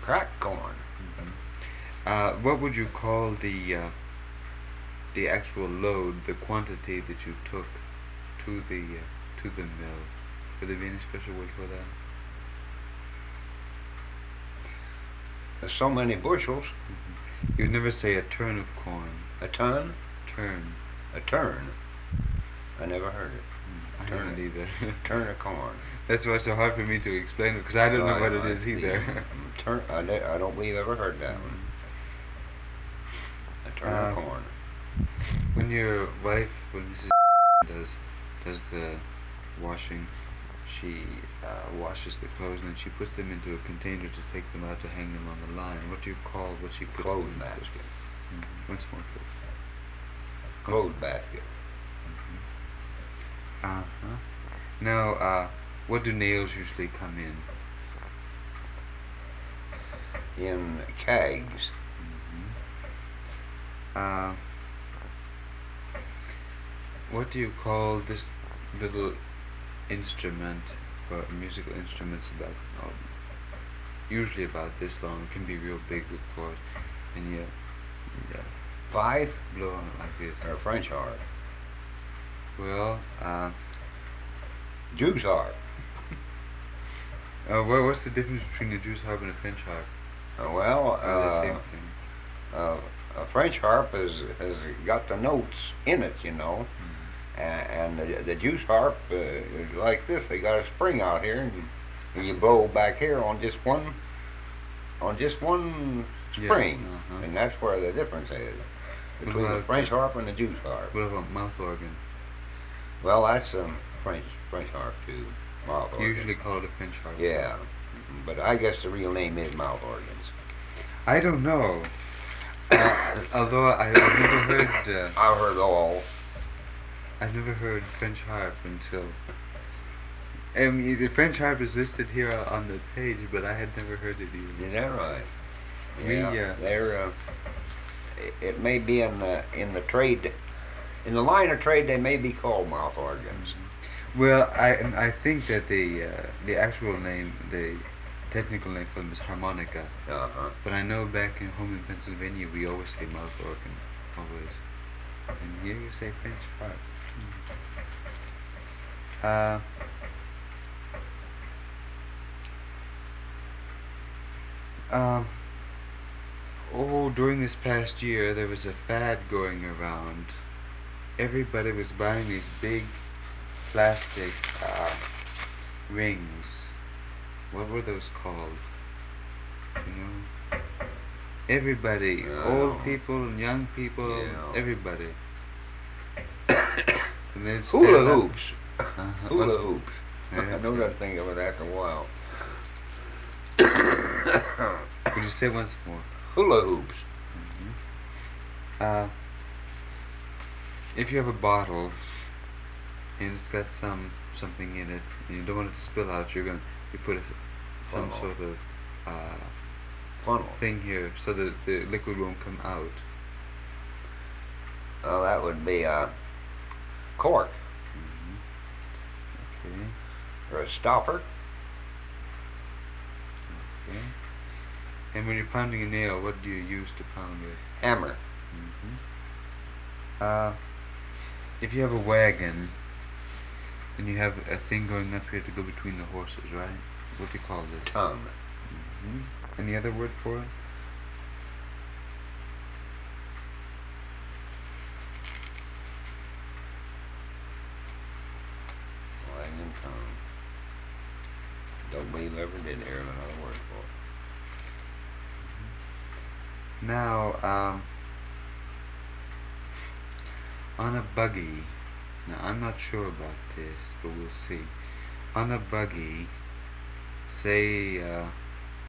Cracked corn. What would you call the actual load, the quantity that you took to the mill? Would there be any special word for that? There's so many bushels. You'd never say a turn of corn. A ton? Turn. A turn. I never heard it. I haven't either. Turn of corn. That's why it's so hard for me to explain it, because I don't know what it is either. Turn. I don't believe I ever heard that one. A turn of corn. When your wife, when Mrs. does the washing, she washes the clothes and then she puts them into a container to take them out to hang them on the line. What do you call what she puts Clothes them into? basket. Once more, please. Clothes basket. Now, what do nails usually come in? In kegs. What do you call this little instrument, or musical instruments usually about this long? It can be real big, of course, and you Fife? Blow on it like this. Or French harp? Well, Jew's harp. What's the difference between a Jew's harp and a French harp? The same thing. A French harp has got the notes in it, you know, and the Jew's harp is like this. They got a spring out here, and you blow back here on just one spring, and that's where the difference is between the French harp and the Jew's harp. What about mouth organ? Well, that's French harp too. Mouth organ. You usually call it a French harp. Yeah, but I guess the real name is mouth organs. I don't know. Although I've never heard. I've heard all. I've never heard French harp until. The French harp is listed here on the page, but I had never heard it either. Is that right? Yeah. They're. It may be in the trade, in the line of trade, they may be called mouth organs. Well, I think that the actual name, the technical name for them is harmonica. But I know back home in Pennsylvania we always say mouth organ, always. And here you say French harp. During this past year there was a fad going around. Everybody was buying these big plastic rings. What were those called? You know? Everybody, old people and young people, everybody. Hula hoops. Hula hoops. I know that thing of it after a while. Could you say once more? Hula hoops. If you have a bottle and it's got something in it and you don't want it to spill out, you put some sort of funnel thing here so that the liquid won't come out. Oh, that would be a cork. Okay. Or a stopper. Okay. And when you're pounding a nail, what do you use to pound it? Hammer. If you have a wagon and you have a thing going up here to go between the horses, right? What do you call this? Tongue. Any other word for it? Wagon tongue. Don't believe I ever did hear another word for it. Now, on a buggy, now I'm not sure about this, but we'll see. On a buggy, say